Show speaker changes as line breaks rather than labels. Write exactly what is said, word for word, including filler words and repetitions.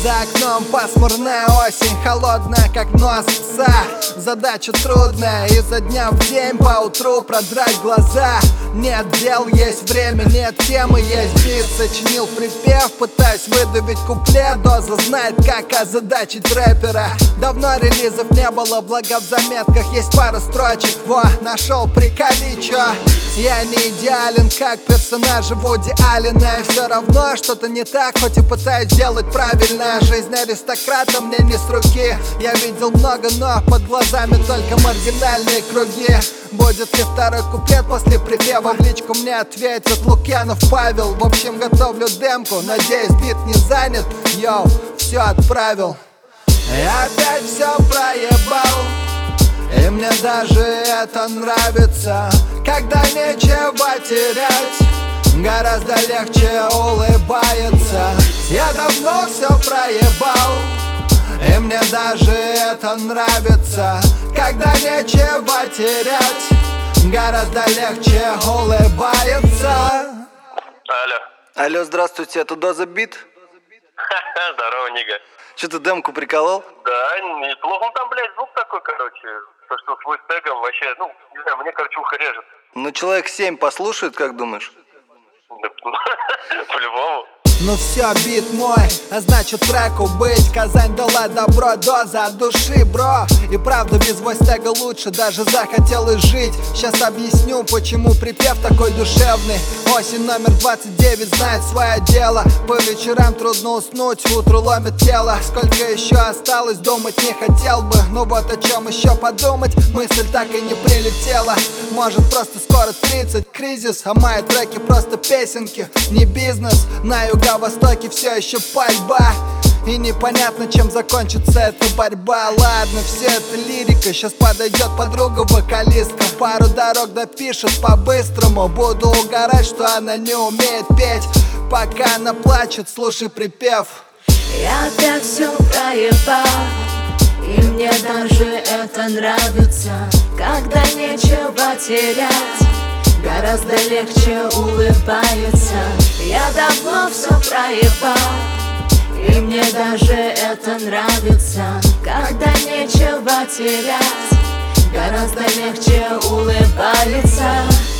За окном пасмурная осень, холодная, как нос пса. Задача трудная, изо дня в день по утру продрать глаза. Нет дел, есть время, нет темы, есть бит. Сочинил припев, пытаюсь выдавить куплет. Доза знает, как озадачить рэпера. Давно релизов не было, благо в заметках есть пара строчек. Во, нашел, приколи, чё? Я не идеален, как персонажи Вуди Аллена. И все равно что-то не так, хоть и пытаюсь делать правильно. Жизнь аристократа мне не с руки. Я видел много, но под глазами только маргинальные круги. Будет ли второй куплет после припева? В личку мне ответит Лукьянов Павел. В общем, готовлю демку, надеюсь, бит не занят. Йоу, все отправил. Я опять все проебал, и мне даже это нравится. Когда нечего терять, гораздо легче улыбается. Я давно все проебал, и мне даже это нравится. Когда нечего терять, гораздо легче улыбается.
Алло.
Алло, здравствуйте, это Доза Бит?
Здорово, Нига.
Че, ты демку приколол?
Да, неплохо. Ну там, блядь, звук такой, короче. То, что с тегом вообще, ну, не знаю, мне, короче, ухо режет.
Ну, человек семь послушает, как думаешь?
По-любому.
Ну все, бит мой, а значит треку быть. Казань дала добро, доза от души, бро. И правда без войстега лучше, даже захотелось жить. Сейчас объясню, почему припев такой душевный. Осень номер двадцать девять знает свое дело. По вечерам трудно уснуть, утру ломит тело. Сколько еще осталось, думать не хотел бы. Ну вот о чем еще подумать, мысль так и не прилетела. Может просто скоро тридцать, кризис, а мои треки просто песенки, не бизнес. На юго-востоке все еще пальба, и непонятно, чем закончится эта борьба. Ладно, все это лирика, сейчас подойдет подруга-вокалистка. Пару дорог допишет по-быстрому, буду угорать, что она не умеет петь. Пока она плачет, слушай припев.
Я опять все проебал, и мне даже это нравится. Когда нечего терять, гораздо легче улыбается. Я давно все проебал, и мне даже это нравится. Когда нечего терять, гораздо легче улыбается.